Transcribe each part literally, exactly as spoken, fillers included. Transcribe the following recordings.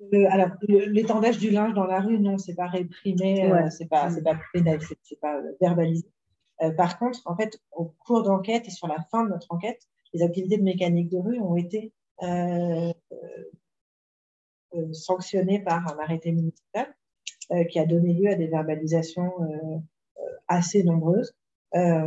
Le- alors, le- l'étendage du linge dans la rue, non, c'est pas réprimé, euh, Ouais. c'est pas, c'est pas pénal, c'est c'est pas euh, verbalisé. Euh, par contre, en fait, au cours d'enquête et sur la fin de notre enquête, les activités de mécanique de rue ont été euh, euh, sanctionnées par un arrêté municipal euh, qui a donné lieu à des verbalisations euh, assez nombreuses euh,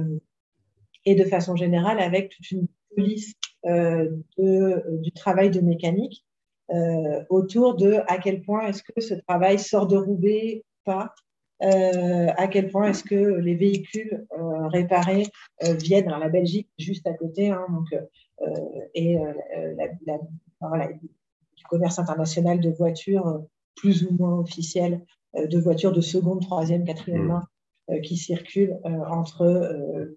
et de façon générale avec toute une police euh, de, du travail de mécanique euh, autour de à quel point est-ce que ce travail sort de Roubaix ou pas, euh, à quel point est-ce que les véhicules euh, réparés euh, viennent. Alors, la Belgique juste à côté, hein, donc, euh, et euh, la, la, voilà, du commerce international de voitures euh, plus ou moins officielles, euh, de voitures de seconde, troisième, quatrième main euh, qui circulent euh, entre euh,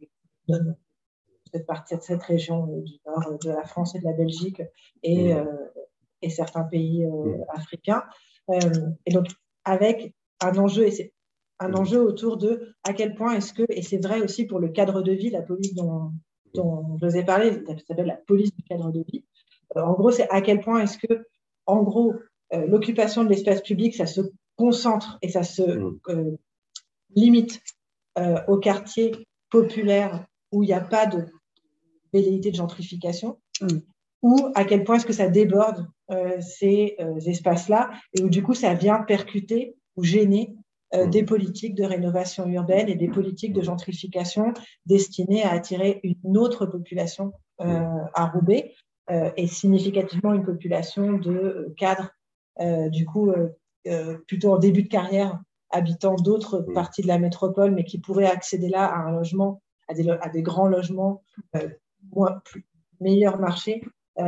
cette partie de cette région euh, du nord de la France et de la Belgique et, euh, et certains pays euh, africains. Euh, et donc, avec un enjeu, et c'est un enjeu autour de à quel point est-ce que, et c'est vrai aussi pour le cadre de vie, la police dont, dont je vous ai parlé, ça s'appelle la police du cadre de vie. Euh, en gros, c'est à quel point est-ce que, en gros, euh, l'occupation de l'espace public, ça se concentre et ça se euh, limite euh, aux quartiers populaires où il n'y a pas de velléité de gentrification, mm. ou à quel point est-ce que ça déborde euh, ces euh, espaces-là et où du coup ça vient percuter ou gêner euh, mm. des politiques de rénovation urbaine et des politiques de gentrification destinées à attirer une autre population euh, à Roubaix euh, et significativement une population de euh, cadres euh, du coup euh, euh, plutôt en début de carrière habitant d'autres mm. parties de la métropole mais qui pourraient accéder là à un logement, à des, à des grands logements euh, moins, plus, meilleur marché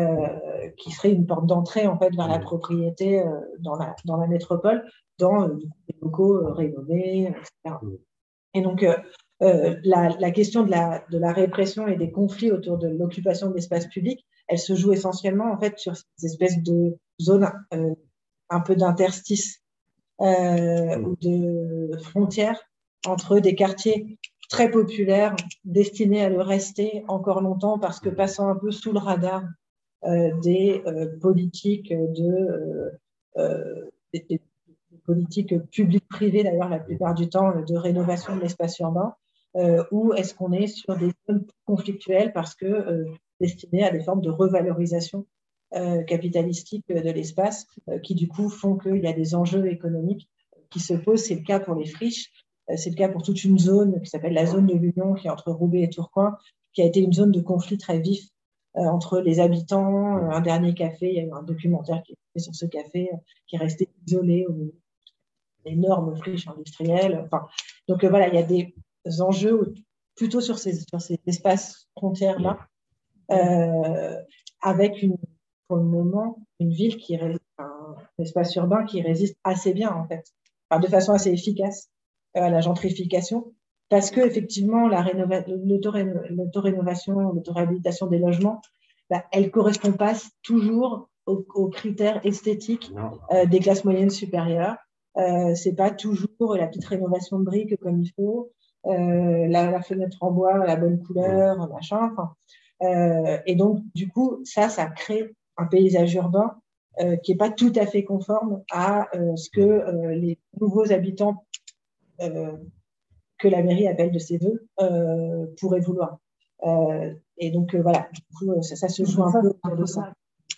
euh, qui serait une porte d'entrée en fait vers la propriété euh, dans, la, dans la métropole, dans euh, des locaux euh, rénovés, et cetera. Et donc, euh, euh, la, la question de la, de la répression et des conflits autour de l'occupation de l'espace public, elle se joue essentiellement en fait sur ces espèces de zones euh, un peu d'interstice euh, ou de frontières entre des quartiers très populaire, destiné à le rester encore longtemps parce que passant un peu sous le radar euh, des euh, politiques de euh, euh, des, des politiques publiques-privées d'ailleurs la plupart du temps de rénovation de l'espace urbain, euh, ou est-ce qu'on est sur des zones conflictuelles parce que euh, destinées à des formes de revalorisation euh, capitalistique de l'espace euh, qui du coup font qu'il y a des enjeux économiques qui se posent. C'est le cas pour les friches. C'est le cas pour toute une zone qui s'appelle la zone de l'Union, qui est entre Roubaix et Tourcoing, qui a été une zone de conflit très vif euh, entre les habitants. Euh, un dernier café, il y a eu un documentaire qui est fait sur ce café, euh, qui est resté isolé au milieu d'énormes friches industrielles. Enfin, donc euh, voilà, il y a des enjeux plutôt sur ces, sur ces espaces frontières-là, euh, avec une, pour le moment une ville qui résiste, un espace urbain qui résiste assez bien en fait, enfin, de façon assez efficace à la gentrification, parce que effectivement la rénova- l'autorénovation, l'autoréhabilitation des logements, bah, elle correspond pas toujours aux, aux critères esthétiques euh, des classes moyennes supérieures. Euh, c'est pas toujours la petite rénovation de briques comme il faut, euh, la, la fenêtre en bois, la bonne couleur, machin. Enfin, euh, et donc du coup, ça, ça crée un paysage urbain euh, qui est pas tout à fait conforme à euh, ce que euh, les nouveaux habitants euh, que la mairie appelle de ses voeux euh, pourrait vouloir. Euh, et donc euh, voilà, du coup, ça, ça se joue un peu autour de ça.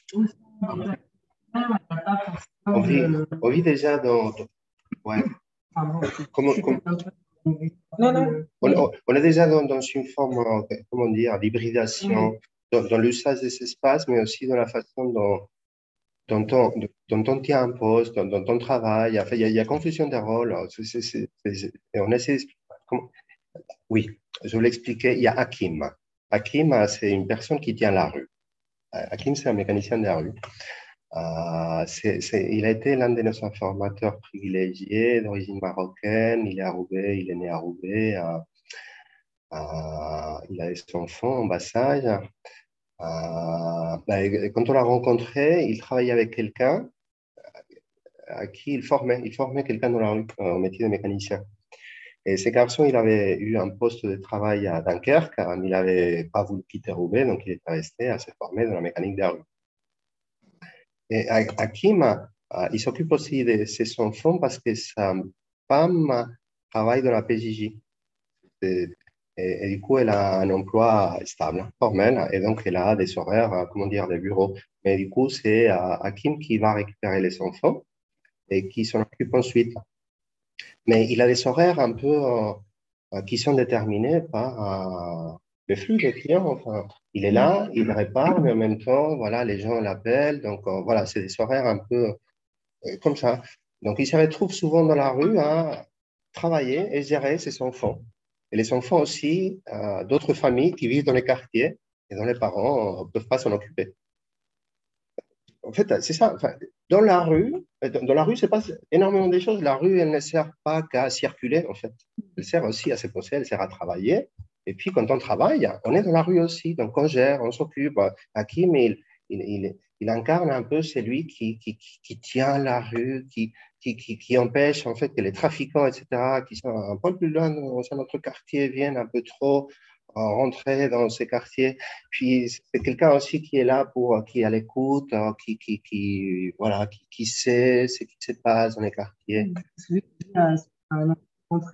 On vit, on vit déjà dans... Ouais. Comment, comment... Non, non. On, on est déjà dans, dans une forme, comment dire, d'hybridation dans, dans l'usage de ces espaces, mais aussi dans la façon dont, dont, on, dont on tient un poste, dont, dont on travaille. Enfin, il y a, il y a confusion des rôles. C'est, c'est, c'est, c'est, et on essaie comment... Oui, je vais l'expliquer. Il y a Hakim. Hakim, c'est une personne qui tient la rue. Hakim, c'est un mécanicien de la rue. Euh, c'est, c'est, il a été l'un de nos informateurs privilégiés d'origine marocaine. Il est à Roubaix, il est né à Roubaix. Euh, euh, il a son enfant en bas âge. Euh, ben, quand on l'a rencontré, il travaillait avec quelqu'un à qui il formait. Il formait quelqu'un dans la rue euh, au métier de mécanicien. Et ce garçon, il avait eu un poste de travail à Dunkerque, mais il n'avait pas voulu quitter Roubaix, donc il était resté à se former dans la mécanique de la rue. Et Hakim, Euh, il s'occupe aussi de ses enfants parce que sa femme travaille dans la P J J. Et, et- et du coup, elle a un emploi stable, formel, et donc elle a des horaires, euh, comment dire, des bureaux. Mais du coup, c'est euh, Hakim qui va récupérer les enfants et qui s'en occupe ensuite. Mais il a des horaires un peu euh, euh, qui sont déterminés par euh, le flux des clients. Enfin, il est là, il répare, mais en même temps, voilà, les gens l'appellent. Donc, euh, voilà, c'est des horaires un peu euh, comme ça. Donc, il se retrouve souvent dans la rue à travailler et gérer ses enfants. Et les enfants aussi euh, d'autres familles qui vivent dans les quartiers et dont les parents ne peuvent pas s'en occuper. En fait, c'est ça. Enfin, dans la rue, euh, dans, dans la rue, c'est pas énormément des choses. La rue, elle ne sert pas qu'à circuler, en fait. Elle sert aussi à se poser, elle sert à travailler. Et puis, quand on travaille, on est dans la rue aussi. Donc, on gère, on s'occupe. Hakim, il, il, il, il incarne un peu celui qui, qui, qui, qui tient la rue, qui, qui, qui, qui empêche, en fait, que les trafiquants, et cetera, qui sont un peu plus loin dans notre quartier, viennent un peu trop euh, rentrer dans ces quartiers. Puis c'est quelqu'un aussi qui est là pour, qui est à l'écoute, euh, qui, qui, qui, voilà, qui, qui sait ce qui se passe dans les quartiers. Celui qui a un entrée.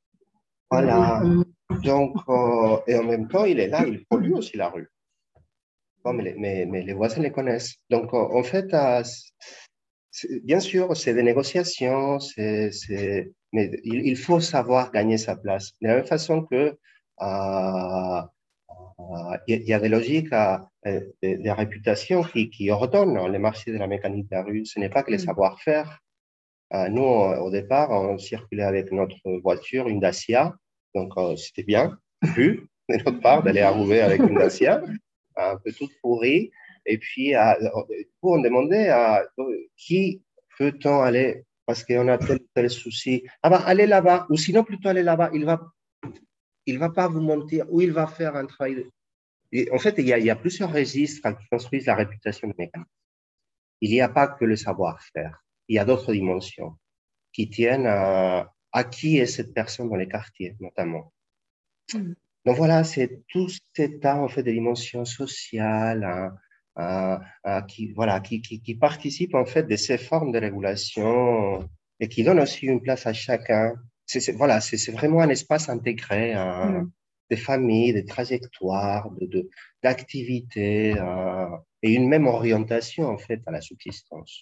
Voilà. Donc, euh, et en même temps, il est là, il pollue aussi la rue. Bon, mais, les, mais, mais les voisins les connaissent. Donc, euh, en fait, euh, c'est- bien sûr, c'est des négociations, c'est, c'est, mais il, il faut savoir gagner sa place. De la même façon que euh, Euh, Il y a des logiques, à, euh, des, des réputations qui, qui ordonnent les marchés de la mécanique de la rue. Ce n'est pas que les savoir-faire. Euh, nous, on- au départ, on circulait avec notre voiture, une Dacia. Donc, euh, c'était bien vu de notre part d'aller à Roubaix avec une Dacia, un peu toute pourrie. Et puis, euh, du coup, on demandait à qui peut-on aller parce qu'on a tel tel souci. Ah bah, allez là-bas, ou sinon plutôt aller là-bas. Il va, il va pas vous mentir, ou il va faire un travail de et en fait, il y, a, il y a plusieurs registres qui construisent la réputation de mécanique. Il n'y a pas que le savoir-faire. Il y a d'autres dimensions qui tiennent à, à qui est cette personne dans les quartiers, notamment. Mm. Donc voilà, c'est tout cet art en fait de dimensions sociales hein, hein, hein, qui voilà qui, qui, qui participent en fait de ces formes de régulation et qui donnent aussi une place à chacun. C'est, c'est- voilà, c'est c'est vraiment un espace intégré hein, mm. des familles, des trajectoires, de, de, d'activités euh, et une même orientation en fait à la subsistance.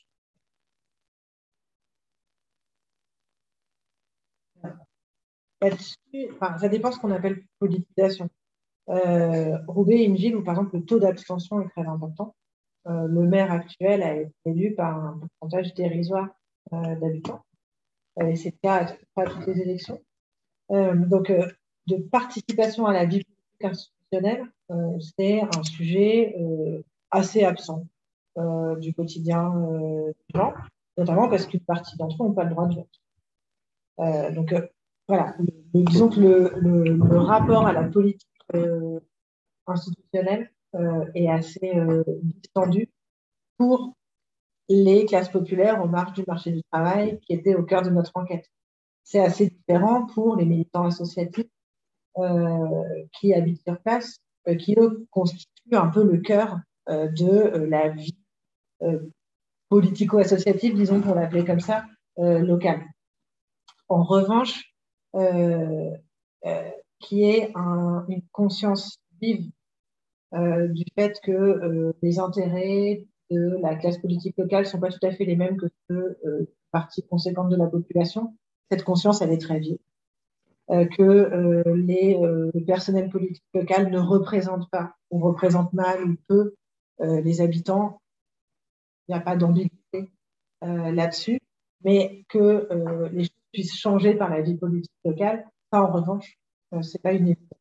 Là-dessus, enfin, ça dépend de ce qu'on appelle politisation. Euh, Roubaix est une ville où, par exemple, le taux d'abstention est très important. Euh, le maire actuel a été élu par un pourcentage dérisoire euh, d'habitants. Euh, et c'est le cas à, à toutes les élections. Euh, donc, euh, de participation à la vie politique institutionnelle, euh, c'est un sujet euh, assez absent euh, du quotidien euh, des gens, notamment parce qu'une partie d'entre eux n'ont pas le droit de vote. Euh, donc, euh, voilà. Le, disons que le, le, le, rapport à la politique euh, institutionnelle euh, est assez euh, distendu pour les classes populaires aux marges du marché du travail qui étaient au cœur de notre enquête. C'est assez différent pour les militants associatifs euh, qui habitent sur place, euh, qui eux constituent un peu le cœur euh, de euh, la vie euh, politico-associative, disons pour l'appeler comme ça, euh, locale. En revanche, euh, euh, qui est un, une conscience vive euh, du fait que euh, les intérêts de la classe politique locale ne sont pas tout à fait les mêmes que ceux euh, partie conséquente de la population. Cette conscience, elle est très vive. Euh, que euh, les, euh, le personnel politique local ne représente pas, ou représente mal ou peu euh, les habitants. Il n'y a pas d'ambiguïté euh, là-dessus, mais que euh, les choses puissent changer par la vie politique locale, ça en revanche, euh, c'est pas une évidence.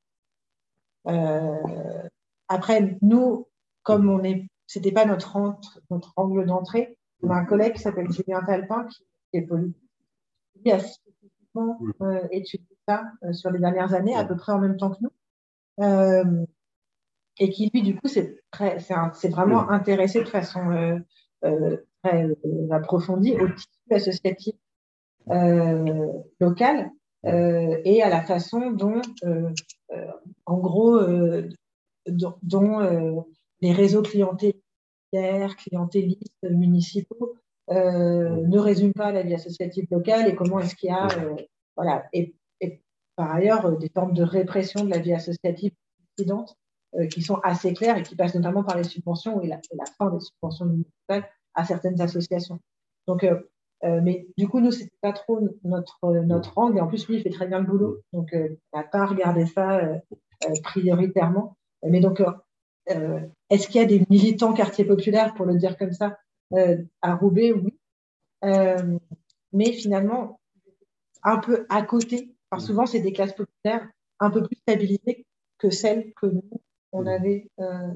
Euh, après, nous, comme on est, c'était pas notre, entre, notre angle d'entrée, on a un collègue qui s'appelle Julien Talpin, qui est politique, qui a spécifiquement euh, étudié ça euh, sur les dernières années, à peu près en même temps que nous, euh, et qui, lui, du coup, c'est vraiment intéressé de façon euh, euh, très euh, approfondie au tissu associatif euh, local euh, et à la façon dont, euh, euh, en gros, euh, dont, dont euh, les réseaux clientélistes, clientélistes municipaux euh, ne résume pas la vie associative locale et comment est-ce qu'il y a, euh, voilà, et, et par ailleurs, euh, des formes de répression de la vie associative dissidente euh, qui sont assez claires et qui passent notamment par les subventions et la, et la fin des subventions municipales à certaines associations. Donc, euh, euh, mais du coup, nous, c'était pas trop notre, notre angle. Et en plus, lui, il fait très bien le boulot. Donc, euh, on n'a pas regardé ça euh, euh, prioritairement. Mais donc, euh, euh, est-ce qu'il y a des militants quartiers populaires, pour le dire comme ça, euh, à Roubaix? Oui. Euh, mais finalement, un peu à côté. Enfin, souvent, c'est des classes populaires un peu plus stabilisées que celles que nous, on avait. Euh,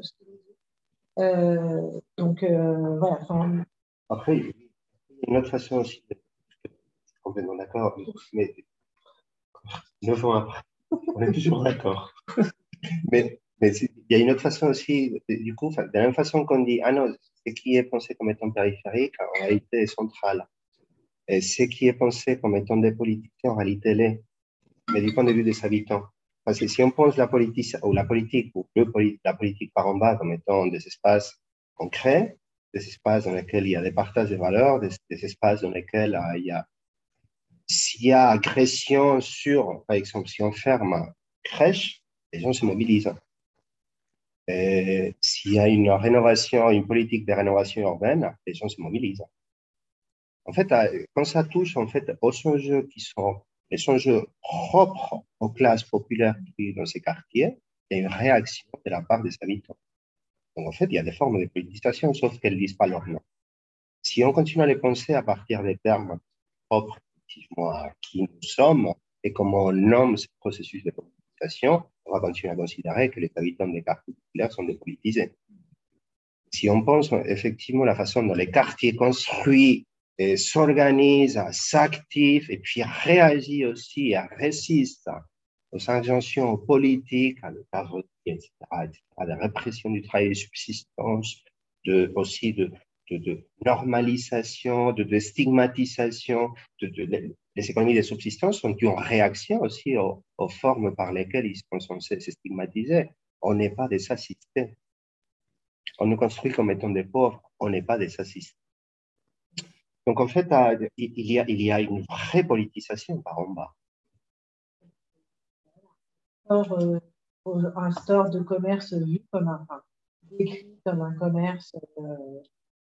euh, donc, euh, voilà. Enfin, Après, il y a une autre façon aussi, je suis complètement d'accord, mais neuf ans après, on est toujours d'accord. Mais, mais il y a une autre façon aussi, du coup, de la même façon qu'on dit, ah non, ce qui est pensé comme étant périphérique, en réalité est central. Et ce qui est pensé comme étant des politiciens, en réalité l'est, mais du point de vue des habitants. Parce que si on pense la politique, ou la politique, ou le, la politique par en bas comme étant des espaces concrets, des espaces dans lesquels il y a des partages de valeurs, des, des espaces dans lesquels euh, il y a, s'il y a agression sur, par exemple, si on ferme crèche, les gens se mobilisent. Et s'il y a une rénovation, une politique de rénovation urbaine, les gens se mobilisent. En fait, quand ça touche en fait, aux enjeux qui sont les enjeux propres aux classes populaires qui vivent dans ces quartiers, il y a une réaction de la part des habitants. Donc, en fait, il y a des formes de politisation, sauf qu'elles ne disent pas leur nom. Si on continue à les penser à partir des termes propres effectivement à qui nous sommes et comment on nomme ce processus de politisation, on va continuer à considérer que les habitants des quartiers populaires sont dépolitisés. Si on pense effectivement la façon dont les quartiers construits s'organisent, s'activent et puis réagissent aussi et résistent aux injonctions politiques, à l'État, et cetera, et cetera, de répression du travail de subsistance, de, aussi de, de, de normalisation, de, de stigmatisation, de, de, les économies de subsistance sont une réaction aussi aux, aux formes par lesquelles ils sont censés se stigmatiser. On n'est pas des assistés. On nous construit comme étant des pauvres, on n'est pas des assistés. Donc, en fait, il y a, il y a une vraie politisation par en bas. euh, un store de commerce vu comme un, enfin, décrit comme un commerce euh,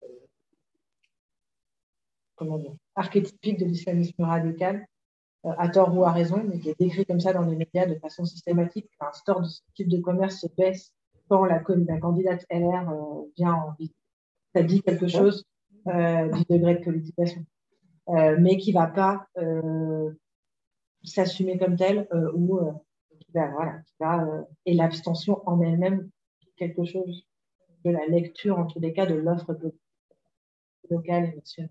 comment dire, archétypique de l'islamisme radical, euh, à tort ou à raison, mais qui est décrit comme ça dans les médias de façon systématique. Un store de ce type de commerce se baisse quand la, la candidate L R euh, vient en visite. Ça dit quelque chose euh, du degré de politisation, euh, mais qui ne va pas euh, s'assumer comme tel euh, ou euh, qui va, voilà, qui va, euh, et l'abstention en elle-même quelque chose de la lecture, en tous les cas, de l'offre locale et nationale.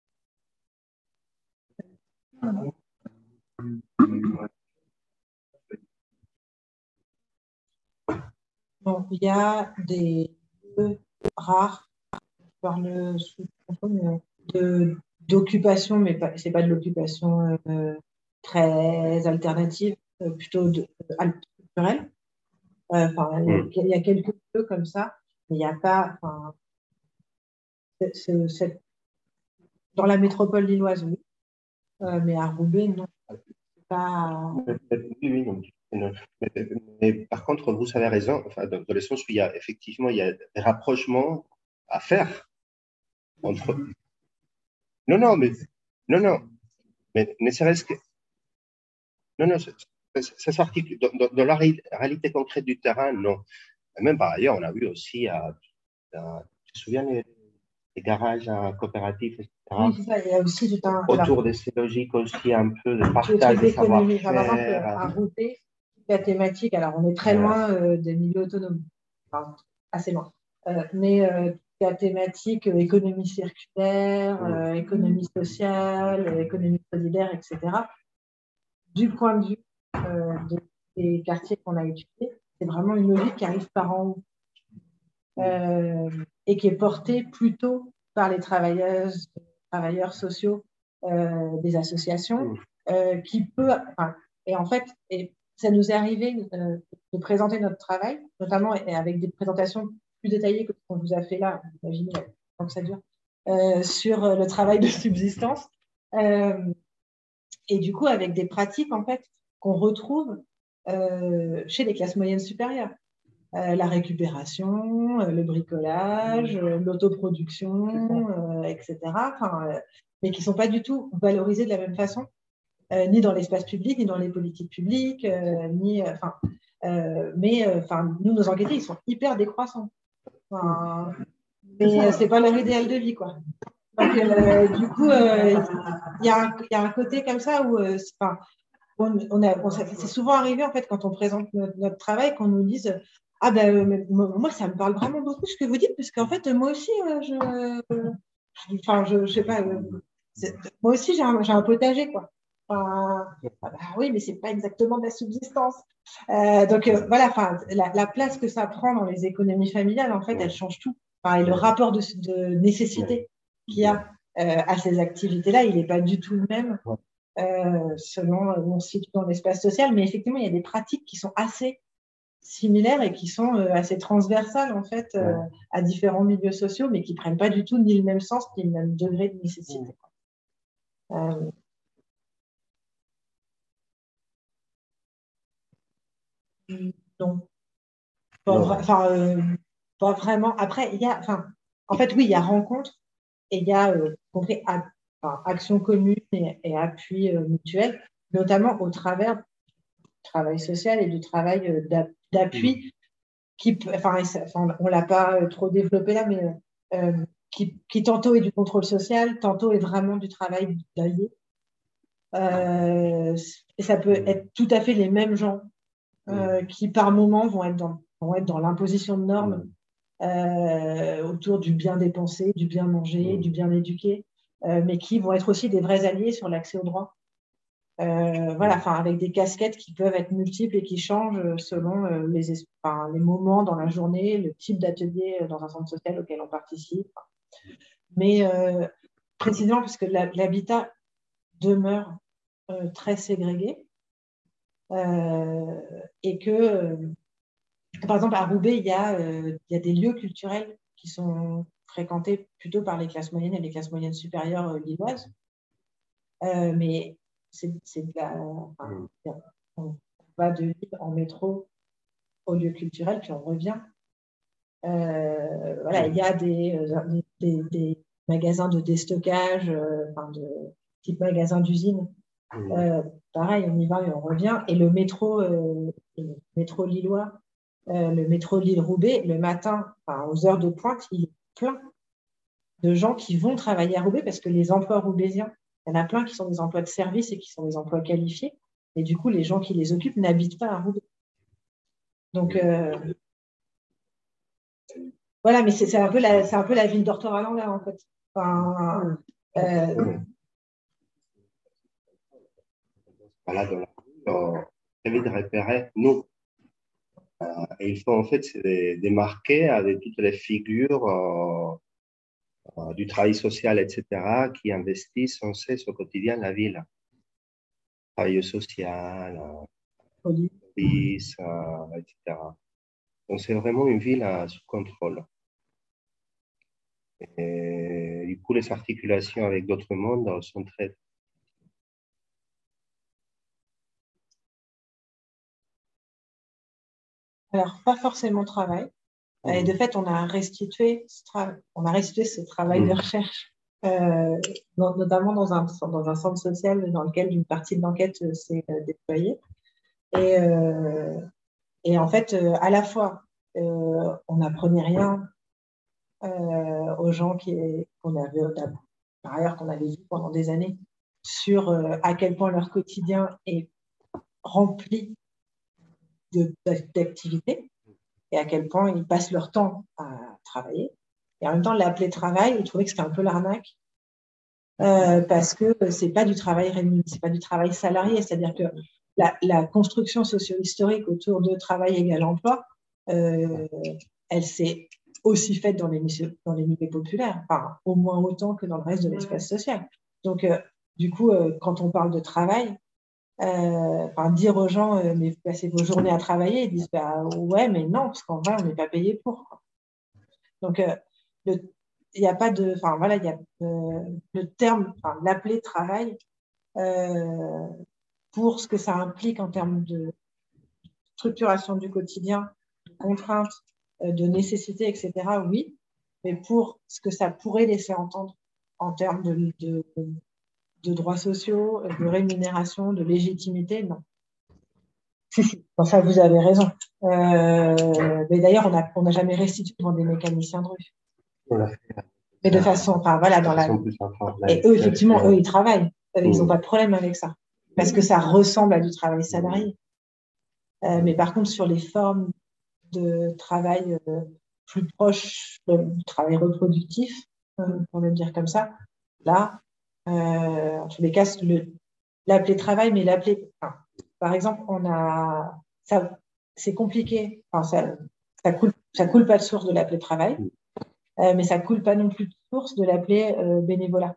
Bon, il y a des lieux rares, par le de d'occupation, mais pas, c'est pas de l'occupation euh, très alternative, euh, plutôt de, euh, culturelle. Enfin, euh, il y a quelques lieux comme ça, mais il n'y a pas. Enfin, c'est, c'est, dans la métropole lilloise, oui, euh, mais à Roubaix, non. Pas... Oui, oui, non. Mais, mais, par contre, vous avez raison, enfin, dans, dans le sens où il y a effectivement il y a des rapprochements à faire entre. Non, non, mais non, non, mais ne serait-ce que. Non, non, ça s'articule dans, dans, dans la réalité concrète du terrain, non. Même par ailleurs, on a vu aussi, à, à, tu te souviens les, les garages coopératifs, et cetera. Oui, c'est ça, il y a aussi du temps. Autour alors, de ces logiques aussi un peu de partage de savoir-faire. À Roubaix, la thématique, alors on est très loin euh, des milieux autonomes, enfin, assez loin, euh, mais euh, la thématique euh, économie circulaire, euh, économie sociale, euh, économie solidaire, et cetera. Du point de vue euh, des quartiers qu'on a étudiés, c'est vraiment une logique qui arrive par en haut euh, et qui est portée plutôt par les travailleuses, travailleurs sociaux euh, des associations, euh, qui peut, enfin, et en fait, et ça nous est arrivé euh, de présenter notre travail, notamment avec des présentations plus détaillées que ce qu'on vous a fait là, vous imaginez, tant que ça dure, euh, sur le travail de subsistance. Euh, et du coup, avec des pratiques, en fait, qu'on retrouve euh, chez les classes moyennes supérieures. Euh, la récupération, euh, le bricolage, euh, l'autoproduction, euh, et cetera. Enfin, euh, mais qui ne sont pas du tout valorisés de la même façon, euh, ni dans l'espace public, ni dans les politiques publiques, euh, ni, enfin, euh, mais enfin, nous, nos enquêtés, ils sont hyper décroissants. Enfin, mais euh, c'est pas leur idéal de vie, quoi. Donc, euh, du coup, il euh, y, y, a un côté comme ça où, euh, on, on a, on, c'est souvent arrivé en fait quand on présente notre, notre travail qu'on nous dise ah ben euh, moi ça me parle vraiment beaucoup ce que vous dites parce qu'en fait moi aussi euh, je, euh, enfin je, je sais pas euh, moi aussi j'ai un, j'ai un potager quoi. Enfin, ah bah oui mais c'est pas exactement de la subsistance. Euh, donc euh, voilà, enfin la, la place que ça prend dans les économies familiales en fait elle change tout. Enfin, et le rapport de, de nécessité qu'il y a euh, à ces activités là il n'est pas du tout le même. Euh, selon mon site dans l'espace social, mais effectivement, il y a des pratiques qui sont assez similaires et qui sont euh, assez transversales en fait euh, ouais. à différents milieux sociaux, mais qui prennent pas du tout ni le même sens ni le même degré de nécessité. Euh... Non, pas, non. Vra euh, pas vraiment. Après, il y a, enfin, en fait, oui, il y a rencontre et il y a euh, compris à, enfin, action commune et, et appui euh, mutuel, notamment au travers du travail social et du travail euh, d'appui. Mmh. Qui, enfin, enfin, on ne l'a pas euh, trop développé là, mais euh, qui, qui tantôt est du contrôle social, tantôt est vraiment du travail d'allié. Euh, et ça peut être tout à fait les mêmes gens euh, qui, par moment, vont être dans, vont être dans l'imposition de normes euh, autour du bien dépensé, du bien manger, du bien éduqué, euh, mais qui vont être aussi des vrais alliés sur l'accès au droit. Euh, voilà, enfin avec des casquettes qui peuvent être multiples et qui changent selon euh, les, enfin, les moments dans la journée, le type d'atelier dans un centre social auquel on participe. Mais euh, précisément parce que l'habitat demeure euh, très ségrégé euh, et que, euh, par exemple, à Roubaix, il y, a, euh, il y a des lieux culturels qui sont fréquentés plutôt par les classes moyennes et les classes moyennes supérieures euh, lilloises. Euh, mais c'est de la. Enfin, on va de Lille en métro au lieu culturel, puis on revient. Euh, voilà, il y a des, des, des magasins de déstockage, euh, enfin de type magasin d'usine. Euh, pareil, on y va et on revient. Et le métro, euh, le métro lillois, euh, le métro Lille-Roubaix, le matin, enfin, aux heures de pointe, il est plein de gens qui vont travailler à Roubaix parce que les emplois roubaisiens, il y en a plein qui sont des emplois de service et qui sont des emplois qualifiés. Et du coup, les gens qui les occupent n'habitent pas à Roubaix. Donc, euh, voilà, mais c'est un peu la, c'est un peu la ville d'Ortor à l'envers, en fait. Enfin, euh... Voilà, dans la rue, on avait de repérer nous. Euh, et il faut en fait se démarquer avec toutes les figures euh, euh, du travail social, et cetera, qui investissent sans cesse au quotidien la ville. Travail social, euh, police, euh, et cetera. Donc c'est vraiment une ville euh, sous contrôle. Et du coup, les articulations avec d'autres mondes sont très. Alors, pas forcément travail. Mmh. Et de fait, on a restitué ce, tra on a restitué ce travail mmh. de recherche, euh, dans, notamment dans un, dans un centre social dans lequel une partie de l'enquête euh, s'est euh, déployée. Et, euh, et en fait, euh, à la fois, euh, on n'apprenait rien euh, aux gens qu'on avait, par ailleurs, qu'on avait vu pendant des années, sur euh, à quel point leur quotidien est rempli d'activités et à quel point ils passent leur temps à travailler. Et en même temps, l'appeler travail, ils trouvaient que c'était un peu l'arnaque euh, parce que c'est pas du travail rémunéré, c'est pas du travail salarié. C'est-à-dire que la, la construction socio-historique autour de travail égal emploi, euh, elle s'est aussi faite dans les, dans les milieux populaires, enfin, au moins autant que dans le reste de l'espace social. Donc, euh, du coup, euh, quand on parle de travail, Euh, enfin, dire aux gens, euh, mais vous passez vos journées à travailler, ils disent, bah ouais, mais non, parce qu'en vrai, on n'est pas payé pour. Quoi. Donc, euh, le, il n'y a pas de, enfin voilà, il y a euh, le terme, enfin, l'appeler travail euh, pour ce que ça implique en termes de structuration du quotidien, de contraintes, euh, de nécessités, et cetera. Oui, mais pour ce que ça pourrait laisser entendre en termes de, de, de droits sociaux, de rémunération, de légitimité, non. Si, si, bon, ça, vous avez raison. Euh, mais d'ailleurs, on n'a on a jamais restitué devant des mécaniciens de rue. On l'a fait. Mais de façon, enfin voilà, dans la. Plus enfant, Et eux, effectivement, eux, ils travaillent. Ils n'ont mmh. pas de problème avec ça. Parce que ça ressemble à du travail salarié. Euh, mais par contre, sur les formes de travail euh, plus proches du travail reproductif, euh, pour le dire comme ça, là, euh, en tous les cas, le, l'appeler travail, mais l'appeler. Enfin, par exemple, on a. Ça, c'est compliqué. Enfin, ça, ça coule, ça coule pas de source de l'appeler travail, euh, mais ça coule pas non plus de source de l'appeler euh, bénévolat.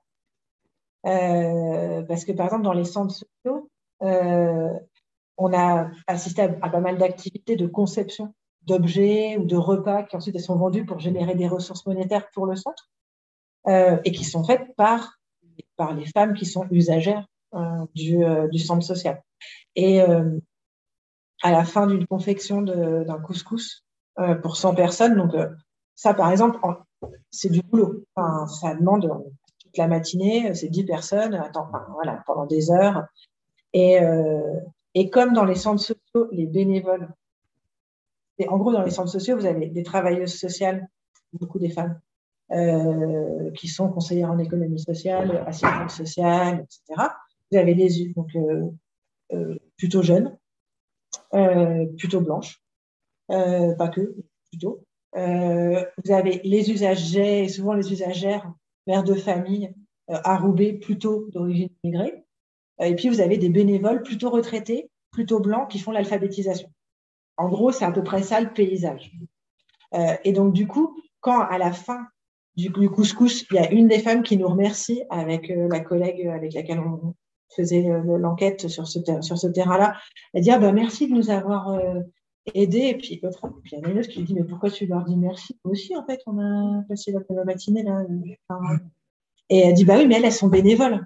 Euh, parce que, par exemple, dans les centres sociaux, euh, on a assisté à, à pas mal d'activités de conception d'objets ou de repas qui ensuite sont vendus pour générer des ressources monétaires pour le centre euh, et qui sont faites par, par les femmes qui sont usagères euh, du, euh, du centre social. Et euh, à la fin d'une confection de, d'un couscous euh, pour cent personnes, donc euh, ça, par exemple, en, c'est du boulot. Enfin, ça demande toute la matinée, c'est dix personnes, attends, enfin, voilà, pendant des heures. Et, euh, et comme dans les centres sociaux, les bénévoles, et en gros, dans les centres sociaux, vous avez des travailleuses sociales, beaucoup des femmes, euh, qui sont conseillères en économie sociale, assistantes sociales, et cetera. Vous avez des donc, euh, euh, plutôt jeunes, euh, plutôt blanches, euh, pas que, plutôt. Euh, vous avez les usagers, et souvent les usagères, mères de famille, euh, arrobées, plutôt d'origine immigrée. Et puis, vous avez des bénévoles plutôt retraités, plutôt blancs, qui font l'alphabétisation. En gros, c'est à peu près ça le paysage. Euh, et donc, du coup, quand à la fin du, du couscous, il y a une des femmes qui nous remercie avec euh, la collègue avec laquelle on faisait euh, l'enquête sur ce, ter- sur ce terrain-là, elle dit ah, ben, merci de nous avoir euh, aidés. Et puis, l'autre, puis il y en a une autre qui lui dit mais pourquoi tu leur dis merci? Moi aussi, en fait, on a passé la, la matinée là. Enfin, et elle dit bah oui, mais elles, elles sont bénévoles.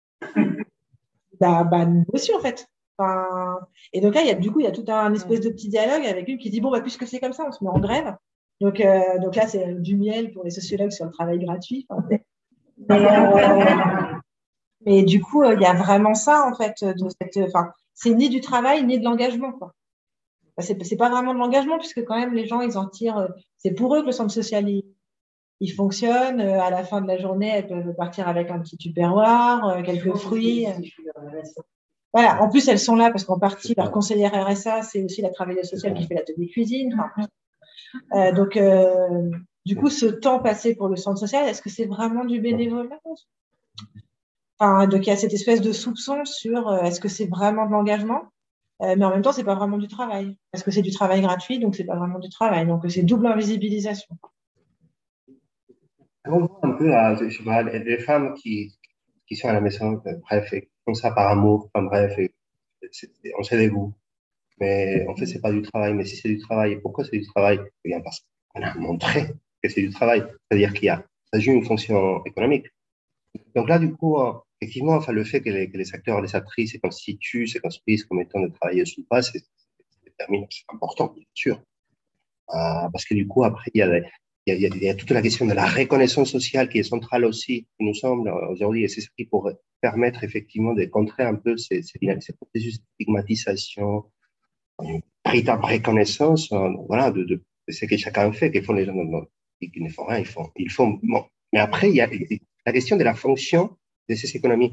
Bah, bah, nous aussi, en fait. Enfin, et donc là, il y a, du coup, il y a tout un espèce de petit dialogue avec une qui dit, bon, bah, puisque c'est comme ça, on se met en grève. Donc, euh, donc là, c'est du miel pour les sociologues sur le travail gratuit. Enfin, mais, euh, mais du coup, euh, il y a vraiment ça, en fait, de cette, enfin, c'est ni du travail, ni de l'engagement, quoi. Enfin, c'est, c'est pas vraiment de l'engagement, puisque quand même, les gens, ils en tirent, euh, c'est pour eux que le centre social, il, il fonctionne. Euh, à la fin de la journée, elles peuvent partir avec un petit tupperware, euh, quelques fruits. Voilà, en plus, elles sont là parce qu'en partie, leur conseillère R S A, c'est aussi la travailleuse sociale qui fait l'atelier cuisine. Enfin, euh, donc, euh, du coup, ce temps passé pour le centre social, est-ce que c'est vraiment du bénévolat? Enfin, donc, il y a cette espèce de soupçon sur euh, est-ce que c'est vraiment de l'engagement? Euh, mais en même temps, c'est pas vraiment du travail. Parce que c'est du travail gratuit, donc c'est pas vraiment du travail. Donc, c'est double invisibilisation. On voit un peu, à, je sais pas, les, les femmes qui, qui sont à la maison, euh, bref, et qui font ça par amour, enfin bref, et, c'est- on sait des goûts. Mais en fait, c'est pas du travail. Mais si c'est du travail, pourquoi c'est du travail? Eh bien, parce qu'on a montré que c'est du travail. C'est-à-dire qu'il y a, ça joue une fonction économique. Donc là, du coup, euh, effectivement, enfin, le fait que les, que les acteurs, les actrices se constituent, se construisent comme étant des travailleuses ou pas, c'est c'est déterminant, c'est important, bien sûr. Euh, parce que du coup, après, il y a, il y a, il y a, il y a toute la question de la reconnaissance sociale qui est centrale aussi, qui nous semble euh, aujourd'hui, et c'est ce qui pourrait permettre effectivement de contrer un peu ces, ces, ces processus de stigmatisation, une véritable reconnaissance, euh, voilà, de, de, de ce que chacun fait, qu'ils font les gens, non, ils, ils ne font rien, ils font, ils font, bon. Mais après, il y a la question de la fonction de ces économies.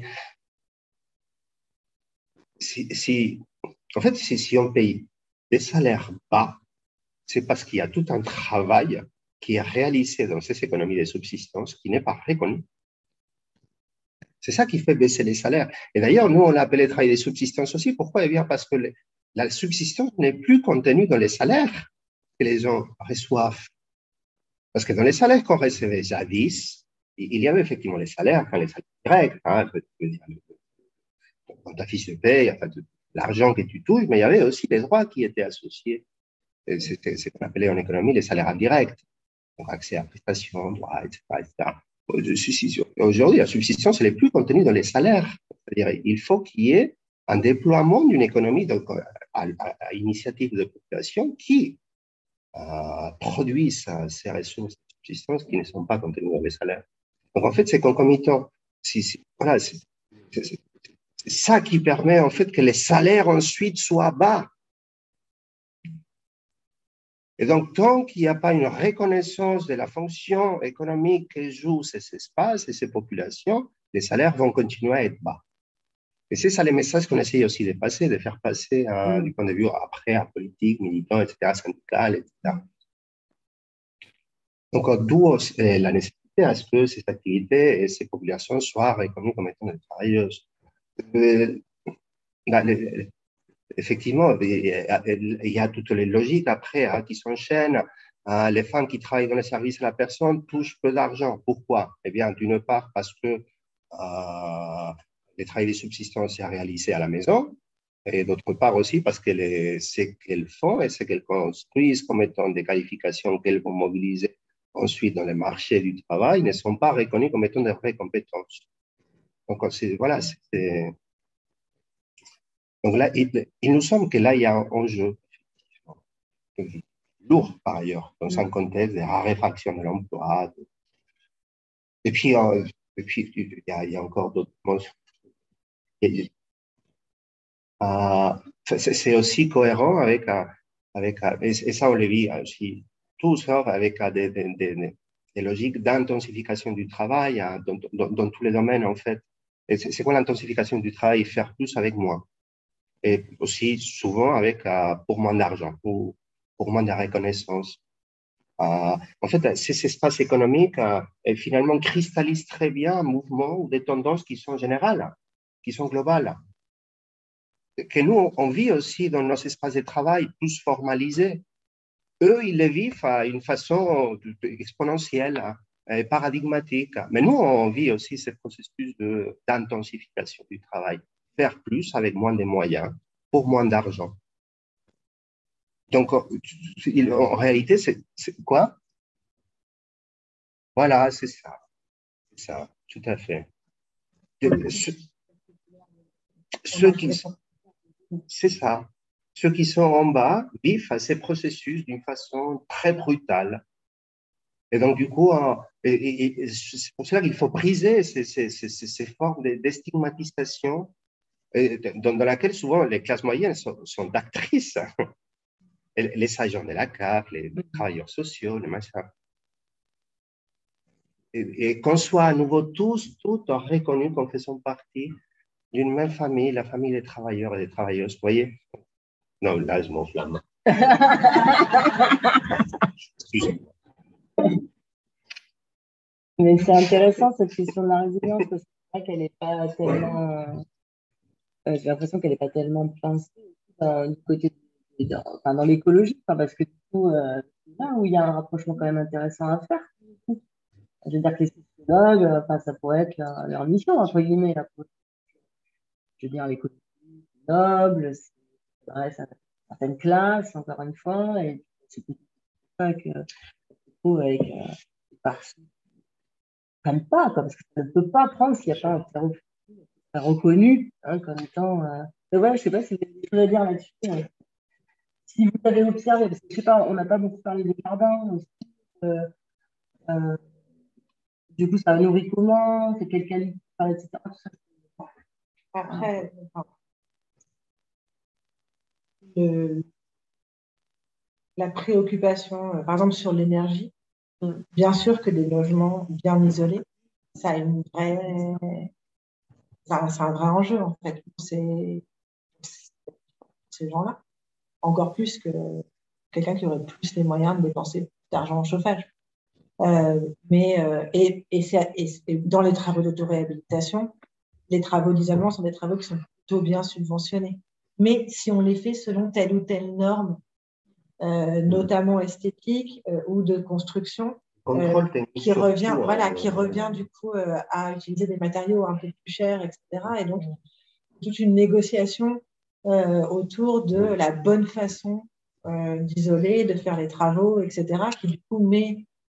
Si, si, en fait, si, si on paye des salaires bas, c'est parce qu'il y a tout un travail qui est réalisé dans ces économies de subsistance qui n'est pas reconnu. C'est ça qui fait baisser les salaires. Et d'ailleurs, nous, on l'a appelé travail de subsistance aussi. Pourquoi? Eh bien, parce que les, la subsistance n'est plus contenue dans les salaires que les gens reçoivent. Parce que dans les salaires qu'on recevait jadis, il y avait effectivement les salaires, enfin les salaires directs, hein, dans ta fiche de paye, enfin, l'argent que tu touches, mais il y avait aussi les droits qui étaient associés. C'est ce qu'on appelait en économie les salaires indirects. Donc, accès à prestations, droits, et cetera, et cetera. Aujourd'hui, la subsistance, elle n'est plus contenue dans les salaires. C'est-à-dire, il faut qu'il y ait un déploiement d'une économie donc, à, à, à initiative de population qui euh, produisent ces ressources de subsistance qui ne sont pas contenues dans les salaires. Donc, en fait, c'est concomitant. Si, si, voilà, c'est ça qui permet, en fait, que les salaires ensuite soient bas. Et donc, tant qu'il n'y a pas une reconnaissance de la fonction économique que jouent ces espaces et ces populations, les salaires vont continuer à être bas. Et c'est ça les messages qu'on essaye aussi de passer, de faire passer hein, mmh. du point de vue après, à politique, militant, et cetera, syndical, et cetera. Donc, d'où la nécessité à ce que ces activités et ces populations soient reconnues comme étant des travailleuses. Euh, là, les, effectivement, il y a toutes les logiques après hein, qui s'enchaînent. Hein, les femmes qui travaillent dans les services à la personne touchent peu d'argent. Pourquoi? Eh bien, d'une part, parce que euh, le travail de subsistance est réalisé à la maison, et d'autre part aussi parce que les, ce qu'elles font et ce qu'elles construisent comme étant des qualifications qu'elles vont mobiliser ensuite dans les marchés du travail ne sont pas reconnues comme étant des vraies compétences. Donc, voilà, c'est. Donc là, il, il nous semble que là, il y a un enjeu lourd par ailleurs, dans un contexte de raréfaction de l'emploi. Et puis, euh, et puis il, y a, il y a encore d'autres. Euh, c'est aussi cohérent avec, avec et ça on le vit aussi, tout ça avec des, des, des, des logiques d'intensification du travail dans, dans, dans tous les domaines en fait. C'est quoi l'intensification du travail? Faire plus avec moins. Et aussi souvent avec euh, pour moins d'argent, pour, pour moins de reconnaissance. Euh, en fait, ces espaces économiques euh, finalement cristallisent très bien un mouvement ou des tendances qui sont générales, qui sont globales. Que nous, on vit aussi dans nos espaces de travail plus formalisés. Eux, ils les vivent à une façon exponentielle, et paradigmatique. Mais nous, on vit aussi ce processus d'intensification du travail. Faire plus avec moins de moyens, pour moins d'argent. Donc, en réalité, c'est quoi? Voilà, c'est ça. C'est ça, tout à fait. Ce, ceux qui, c'est ça. Ceux qui sont en bas vivent à ces processus d'une façon très brutale. Et donc, du coup, c'est pour cela qu'il faut briser ces, ces, ces, ces formes de stigmatisation dans, dans laquelle souvent les classes moyennes sont, sont actrices. Les agents de la C A F, les travailleurs sociaux, les machins. Et, et qu'on soit à nouveau tous, toutes reconnus comme faisant partie d'une même famille, la famille des travailleurs et des travailleuses. Vous voyez? Non, là, je m'enflamme. Excusez-moi. Mais c'est intéressant cette question de la résilience parce que c'est vrai qu'elle n'est pas tellement. Euh, j'ai l'impression qu'elle n'est pas tellement pensée euh, du côté de, de, enfin, dans l'écologie, parce que du coup, euh, c'est là où il y a un rapprochement quand même intéressant à faire. Je veux dire que les sociologues, enfin, ça pourrait être leur, leur mission, entre guillemets. Là, pour, je veux dire, l'écologie noble, c'est certaines classes, encore une fois, et c'est pour ça que du coup, avec euh, les partis ne prennent pas, quoi, parce que ça ne peut pas prendre s'il n'y a pas un reconnu hein, comme étant. Euh... Mais ouais, je ne sais pas si vous avez des choses à dire là-dessus. Euh, si vous avez observé, parce que je ne sais pas, on n'a pas beaucoup parlé des jardins aussi. Euh, euh, du coup, ça nourrit comment? C'est quelle qualité, et cetera. Tout ça. Après, enfin, le, la préoccupation, euh, par exemple sur l'énergie, bien sûr que des logements bien isolés, ça a une vraie, ça, c'est un vrai enjeu en fait pour ces, ces gens-là, encore plus que quelqu'un qui aurait plus les moyens de dépenser d'argent en chauffage. Euh, mais euh, et, et, et, et dans les travaux d'autoréhabilitation, les travaux d'isolement sont des travaux qui sont plutôt bien subventionnés. Mais si on les fait selon telle ou telle norme, euh, notamment esthétique euh, ou de construction, euh, qui revient, surtout, voilà, euh, qui revient du coup euh, à utiliser des matériaux un peu plus chers, et cetera. Et donc toute une négociation euh, autour de la bonne façon euh, d'isoler, de faire les travaux, et cetera, qui du coup met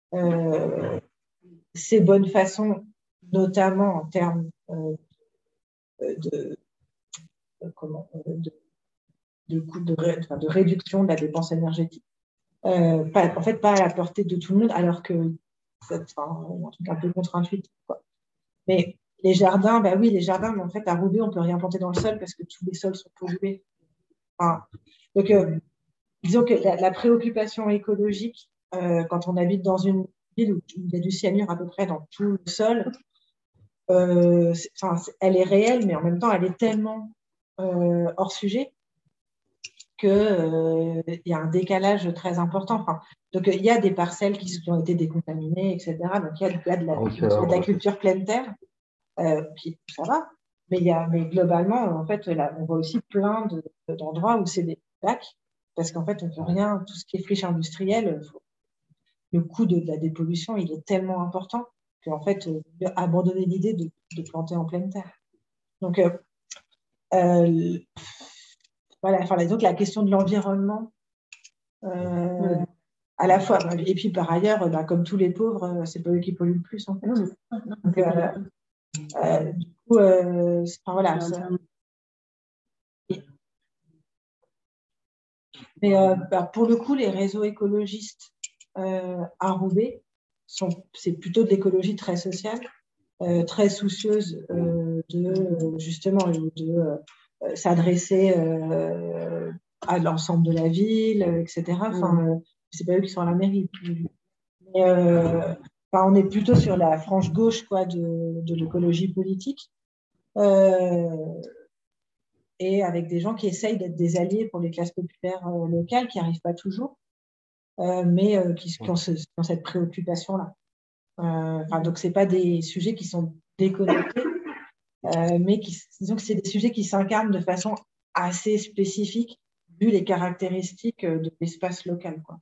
euh, ces bonnes façons, notamment en termes euh, de, de, comment, de, de, coût de, ré, enfin, de réduction de la dépense énergétique. Euh, pas, en fait, pas à la portée de tout le monde, alors que c'est enfin, un truc un peu contre-intuitif, quoi. Mais les jardins, bah oui, les jardins, mais en fait, à Roubaix, on ne peut rien planter dans le sol parce que tous les sols sont pollués. Enfin, donc, euh, disons que la, la préoccupation écologique, euh, quand on habite dans une ville où il y a du cyanure à peu près dans tout le sol, euh, enfin, elle est réelle, mais en même temps, elle est tellement euh, hors sujet qu'il euh, y a un décalage très important. Enfin, donc, il y a des parcelles qui, qui ont été décontaminées, et cetera. Donc, il y a, il y a de, la, il y a de la culture pleine terre, euh, qui, ça va. Mais, il y a, mais globalement, en fait, là, on voit aussi plein de, d'endroits où c'est des lacs, parce qu'en fait, on ne peut rien, tout ce qui est friche industrielle, faut, le coût de, de la dépollution, il est tellement important qu'en fait, euh, abandonner l'idée de, de planter en pleine terre. Donc, euh, euh, voilà, enfin, donc la question de l'environnement, euh, oui. à la fois, et puis par ailleurs, bah, comme tous les pauvres, c'est pas eux qui polluent le plus, en fait. Donc, euh, euh, du coup, euh, enfin, voilà. Ça... Mais euh, bah, pour le coup, les réseaux écologistes euh, à Roubaix, c'est plutôt de l'écologie très sociale, euh, très soucieuse euh, de justement de euh, s'adresser euh, à l'ensemble de la ville, et cetera. Enfin, euh, c'est pas eux qui sont à la mairie. Mais, euh, enfin, on est plutôt sur la frange gauche, quoi, de, de l'écologie politique. Euh, et avec des gens qui essayent d'être des alliés pour les classes populaires euh, locales, qui n'y arrivent pas toujours, euh, mais euh, qui, qui, ont ce, qui ont cette préoccupation-là. Euh, donc, ce n'est pas des sujets qui sont déconnectés, euh, mais qui, disons que c'est des sujets qui s'incarnent de façon assez spécifique, vu les caractéristiques de l'espace local, quoi.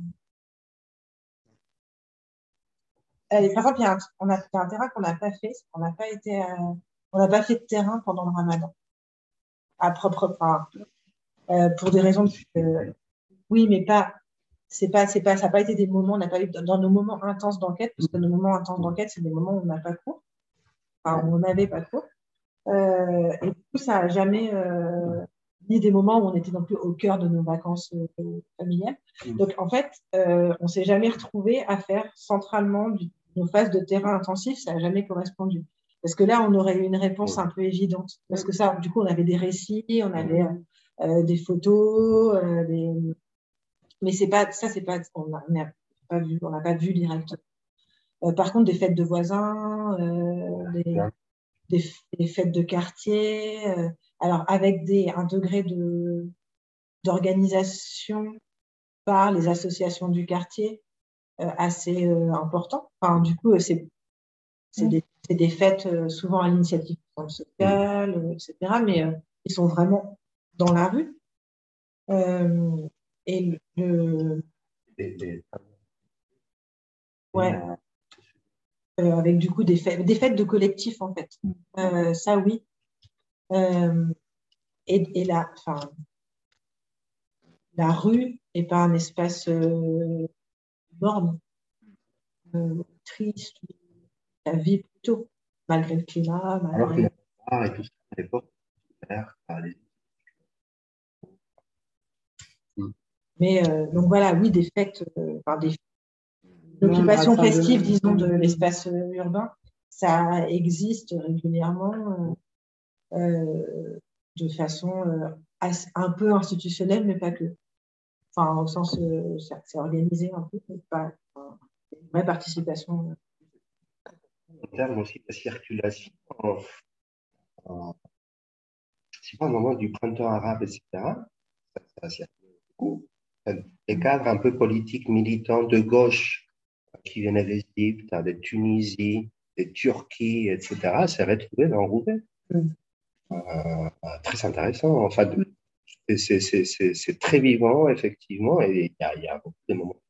Euh, par exemple, il y a un, on a, il y a un terrain qu'on n'a pas fait, on n'a pas été, euh, on n'a pas fait de terrain pendant le Ramadan, à propre, enfin, euh, pour des raisons de, euh, oui, mais pas, c'est pas, c'est pas, ça n'a pas été des moments, on n'a pas eu dans nos moments intenses d'enquête, parce que nos moments intenses d'enquête, c'est des moments où on n'a pas cours, enfin, où on n'avait pas cours, euh, et du coup, ça n'a jamais euh, ni des moments où on était non plus au cœur de nos vacances euh, familiales. Donc, en fait, euh, on s'est jamais retrouvé à faire centralement du, nos phases de terrain intensif, ça n'a jamais correspondu. Parce que là, on aurait eu une réponse un peu évidente. Parce que ça, du coup, on avait des récits, on avait euh, des photos, euh, des... mais c'est pas, ça, c'est pas, on n'a pas vu, on n'a pas vu directement. Euh, par contre, des fêtes de voisins, euh, des, des, des fêtes de quartier, euh, alors avec des, un degré de, d'organisation par les associations du quartier euh, assez euh, important. Enfin, du coup, c'est, c'est, mmh. des, c'est des fêtes euh, souvent à l'initiative sociale, euh, et cetera, mais euh, ils sont vraiment dans la rue. Euh, et le, le ouais, euh, avec du coup des fêtes, des fêtes de collectif en fait. Euh, ça oui. Euh, et, et la, enfin, la rue n'est pas un espace euh, morne, euh, triste, la vie plutôt, malgré le climat. Malgré... Alors qu'il y a et tout ça à l'époque, mais euh, donc voilà, oui, des fêtes, euh, enfin, des occupations festives, disons, de l'espace urbain, ça existe régulièrement euh, euh, de façon euh, assez, un peu institutionnelle, mais pas que. Enfin, au sens, euh, c'est organisé un peu, mais pas enfin, une vraie participation. En termes aussi de circulation, euh, c'est pas au moment du printemps arabe, et cetera, ça, ça circule beaucoup. Les cadres un peu politiques, militants de gauche qui venaient d'Égypte, de Tunisie, de Turquie, et cetera, s'est retrouvé dans Roubaix. Mm. Euh, très intéressant. Enfin, c'est, c'est, c'est, c'est très vivant, effectivement, et il y a, il y a beaucoup de moments.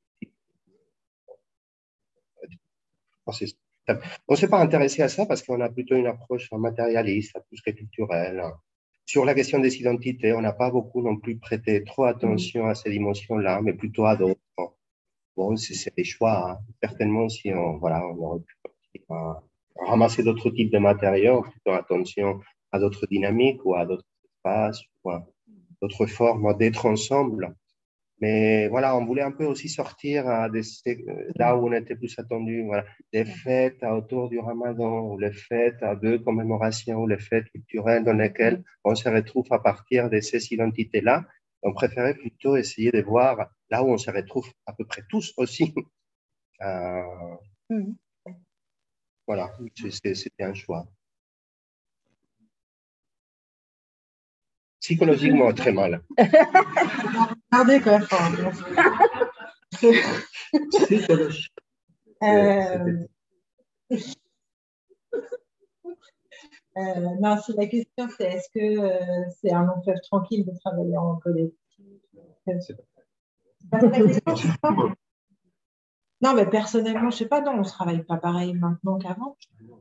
On ne s'est pas intéressé à ça parce qu'on a plutôt une approche matérialiste, plus que culturelle. Sur la question des identités, on n'a pas beaucoup non plus prêté trop attention à ces dimensions-là, mais plutôt à d'autres. bon, c'est des choix. Hein. Certainement, si on, voilà, on aurait pu euh, ramasser d'autres types de matériaux, plutôt attention à d'autres dynamiques ou à d'autres espaces ou à d'autres formes d'être ensemble. Mais voilà, on voulait un peu aussi sortir à des, là où on était plus attendu. Voilà, les fêtes autour du Ramadan, ou les fêtes de commémoration, ou les fêtes culturelles dans lesquelles on se retrouve à partir de ces identités-là. On préférait plutôt essayer de voir là où on se retrouve à peu près tous aussi. Euh, Mhm. Voilà, c'était un choix. Psychologiquement, très mal. Regardez quoi. Enfin, Psychologique. euh, euh, non, si la question c'est est-ce que euh, c'est un long fleuve tranquille de travailler en collectif? C'est pas ça la question, je sais pas. Non, mais personnellement, je sais pas, non, on ne travaille pas pareil maintenant qu'avant.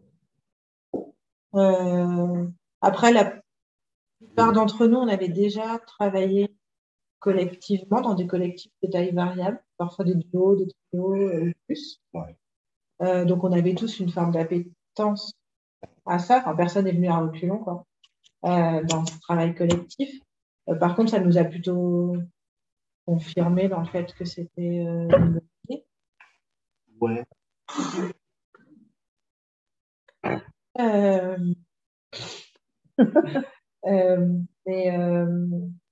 Euh, après, la plupart d'entre nous, on avait déjà travaillé collectivement dans des collectifs de taille variable, parfois des duos, des trios euh, ou plus. Ouais. Euh, donc, on avait tous une forme d'appétence à ça. Enfin, personne n'est venu à reculons, quoi, euh, dans ce travail collectif. Euh, par contre, ça nous a plutôt confirmé dans le fait que c'était euh, une bonne idée. Ouais. Euh, euh, mais euh,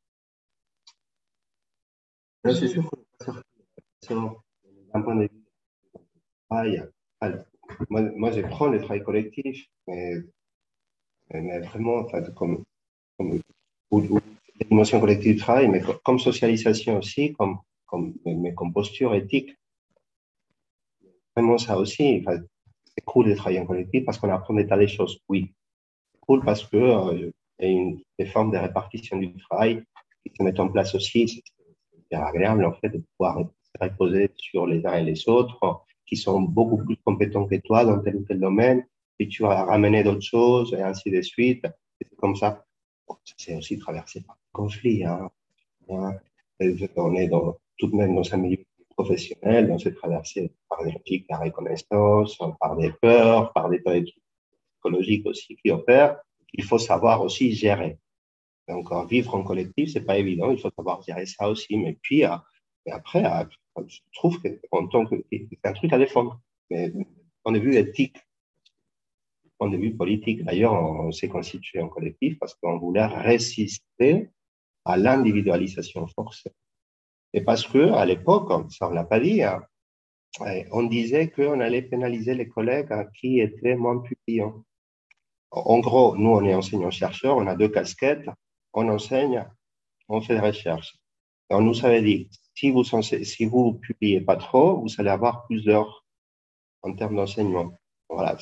C'est sûr que d'un point de vue du travail, alors, moi, moi je prends le travail collectif, mais, mais vraiment, enfin, comme, comme ou, ou l'émotion collective du travail, mais comme, comme socialisation aussi, comme, comme, mais comme posture éthique. Vraiment ça aussi. Enfin, c'est cool de travailler en collectif parce qu'on apprend des tas de choses. Oui, c'est cool parce que euh, il y a une, des formes de répartition du travail qui se mettent en place aussi. C'est agréable en fait de pouvoir se reposer sur les uns et les autres qui sont beaucoup plus compétents que toi dans tel ou tel domaine et tu vas ramener d'autres choses et ainsi de suite. C'est comme ça. Bon, c'est aussi traversé par des conflits. Hein. On est dans, tout de même dans un milieu professionnel, donc c'est traversé par des logiques de la reconnaissance, par des peurs, par des trucs psychologiques aussi qui opèrent. Il faut savoir aussi gérer. Donc, vivre en collectif, c'est pas évident. Il faut savoir gérer ça aussi. Mais puis, euh, et après, euh, je trouve qu'en tant que, c'est un truc à défendre. Mais du point de vue éthique, du point de vue politique, d'ailleurs, on, on s'est constitué en collectif parce qu'on voulait résister à l'individualisation forcée. Et parce que, à l'époque, ça on l'a pas dit, hein, on disait qu'on allait pénaliser les collègues qui étaient moins publiants. En gros, nous, on est enseignants-chercheurs, on a deux casquettes, on enseigne, on fait des recherches. Et on nous avait dit, si vous si vous publiez pas trop, vous allez avoir plus d'heures en termes d'enseignement. Voilà.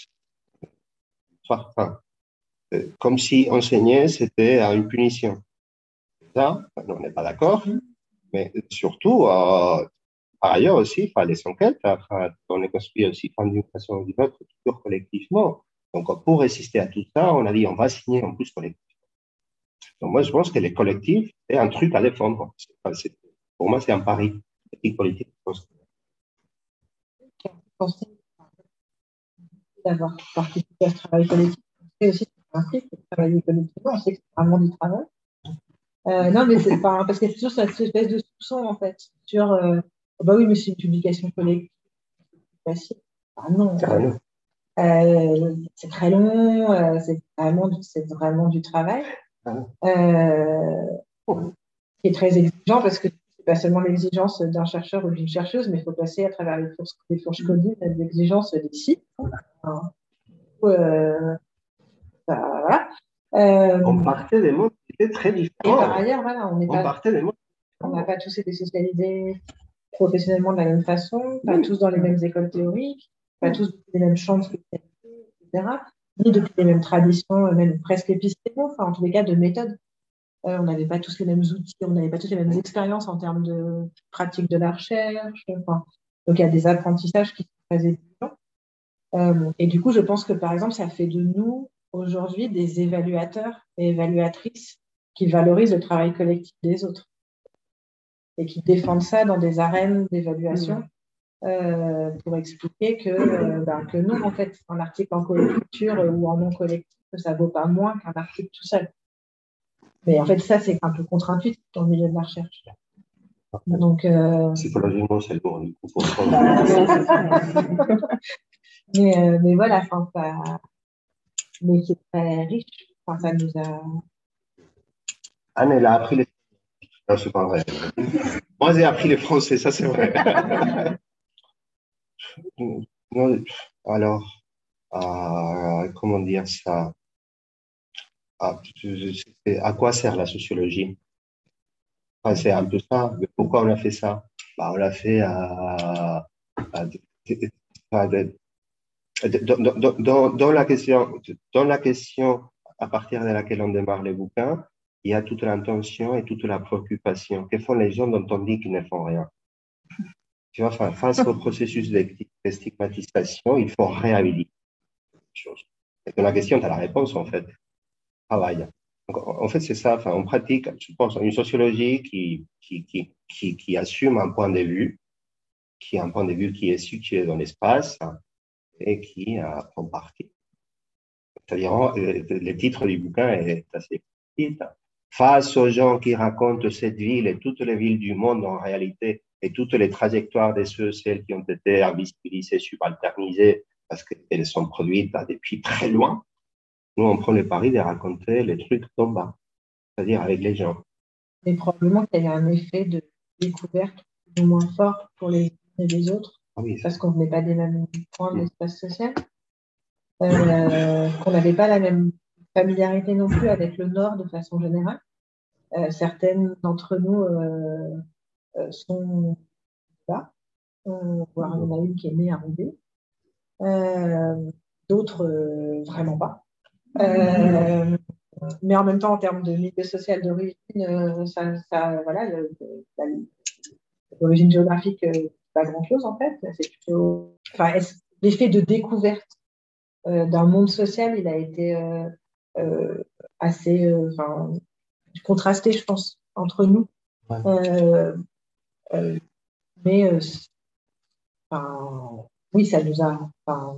Enfin, comme si enseigner, c'était une punition. Ça, on n'est pas d'accord. Mais surtout, euh, par ailleurs aussi, il fallait s'enquête. Enfin, on est construit aussi d'une façon ou d'une autre, toujours collectivement. Donc, pour résister à tout ça, on a dit, on va signer en plus collectivement. Donc, moi, je pense que les collectifs, c'est un truc à défendre. Enfin, pour moi, c'est un pari éthique politique. Je pense. Penser d'avoir participé à ce travail collectif, c'est aussi principe de travailler collectivement, on sait que c'est vraiment du travail. Euh, non, mais c'est pas parce qu'il y a toujours cette espèce de soupçon en fait sur euh, oh bah oui, mais c'est une publication collective, c'est facile. Ah non, euh, euh, c'est très long, euh, c'est vraiment, c'est vraiment du travail. Euh, qui est très exigeant parce que c'est pas seulement l'exigence d'un chercheur ou d'une chercheuse, mais il faut passer à travers les fourches, les fourches codines, les exigences des sites. Hein. Euh, bah, voilà. Euh, on partait des mondes qui étaient très différents. Et par ailleurs, voilà, on n'est on pas, partait des mondes on n'a pas tous été socialisés professionnellement de la même façon, pas oui. tous dans les mêmes écoles théoriques, pas tous dans les mêmes champs de spécialité, et cetera, ni depuis les mêmes traditions, même presque épistémaux, enfin en tous les cas de méthodes. Euh, on n'avait pas tous les mêmes outils, on n'avait pas tous les mêmes expériences en termes de pratique de la recherche. Enfin, donc il y a des apprentissages qui sont très étudiants. Euh, et du coup, je pense que par exemple, ça fait de nous aujourd'hui des évaluateurs et évaluatrices qui valorisent le travail collectif des autres. et qui défendent ça dans des arènes d'évaluation euh, pour expliquer que, euh, ben, que non, en fait, un article en coécriture ou en non collectif, ça ne vaut pas moins qu'un article tout seul. Mais en fait, ça, c'est un peu contre-intuitif dans le milieu de la recherche. Donc, euh... psychologiquement, c'est lourd. mais, euh, mais voilà, enfin, ça... mais c'est très riche. Enfin, ça nous a. Anne, elle a appris les. Non, c'est pas vrai. Moi, j'ai appris les français, ça, c'est vrai. Non, alors, euh, comment dire ça? À, à quoi sert la sociologie? Enfin, c'est un peu ça. Mais pourquoi on a fait ça? Bah, on l'a fait à, à, à, dans, dans, dans, dans, la question, dans la question à partir de laquelle on démarre les bouquins, il y a toute l'intention et toute la préoccupation. Que font les gens dont on dit qu'ils ne font rien? Tu vois, face au processus de stigmatisation, il faut réhabiliter les choses. Et dans la question, tu as la réponse, en fait. Travail. Donc, en fait, c'est ça. Enfin, on pratique, je pense, une sociologie qui, qui, qui, qui, qui assume un point de vue, qui est un point de vue qui est situé dans l'espace et qui euh, prend parti. C'est-à-dire, le titre du bouquin est assez petit. Face aux gens qui racontent cette ville et toutes les villes du monde en réalité, et toutes les trajectoires de ceux, celles qui ont été invisibilisées, subalternisées, parce qu'elles sont produites depuis très loin, nous, on prend le pari de raconter les trucs d'en bas, c'est-à-dire avec les gens. Mais probablement qu'il y a un effet de découverte plus ou moins fort pour les uns et les autres, ah oui, parce qu'on ne venait pas des mêmes points de l'espace social, euh, qu'on n'avait pas la même familiarité non plus avec le Nord de façon générale. Euh, certaines d'entre nous euh, euh, sont là, euh, voire il y en a une qui est née à Roubaix, euh, d'autres euh, vraiment pas. Euh, mais en même temps, en termes de milieu social d'origine, euh, ça, ça, voilà, l'origine géographique, euh, pas grand-chose en fait. C'est plutôt, enfin, l'effet de découverte euh, d'un monde social, il a été euh, euh, assez, euh, enfin, contrasté, je pense, entre nous. Ouais. Euh, euh, mais, euh, enfin, oui, ça nous a. Enfin,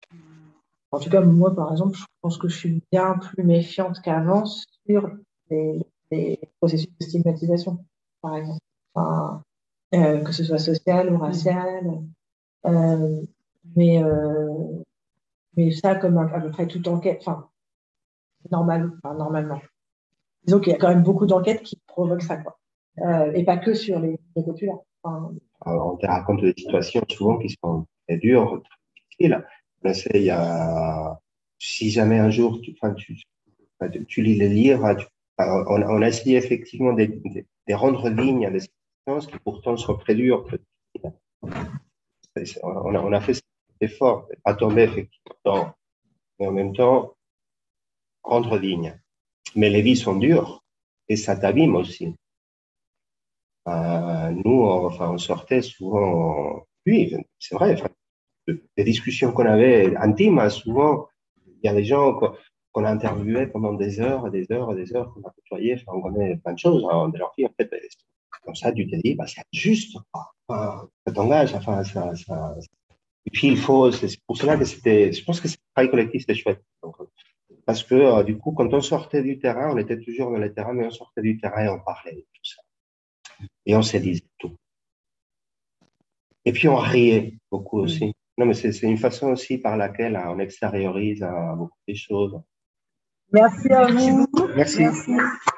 en tout cas, moi, par exemple, je pense que je suis bien plus méfiante qu'avant sur les, les processus de stigmatisation, par exemple. Enfin, euh, que ce soit social ou racial. Euh, mais, euh, mais ça, comme à, à peu près toute enquête, enfin, normal, enfin, normalement. Disons qu'il y a quand même beaucoup d'enquêtes qui provoquent ça, quoi. Euh, et pas que sur les, les populaires. Enfin, alors, on te raconte des situations souvent qui sont très dures, très difficiles. On essaie, il y a, si jamais un jour tu, enfin, tu, tu lis les livres, tu, on, on a essayé effectivement de, de, de rendre ligne à des situations qui pourtant sont très dures. On a, on a fait cet effort, pas tomber effectivement, mais en même temps, rendre ligne. Mais les vies sont dures et ça t'abîme aussi. Euh, nous, on, enfin, on sortait souvent, oui, c'est vrai, enfin, des discussions qu'on avait intimes, souvent, il y a des gens qu'on qu a interviewés pendant des heures et des heures et des heures, qu'on a côtoyé, enfin, on connaît plein de choses, hein, de leur vie, en fait, comme ça, tu te dis, bah, c'est juste, enfin, ça t'engage, enfin, ça, ça, et puis il faut, c'est pour cela que c'était, je pense que c'est travail collectif, c'était chouette. Donc, parce que, euh, du coup, quand on sortait du terrain, on était toujours dans le terrain, mais on sortait du terrain et on parlait de tout ça. Et on se disait tout. Et puis on riait beaucoup aussi. Non, mais c'est une façon aussi par laquelle on extériorise beaucoup de choses. Merci à vous. Merci. Merci.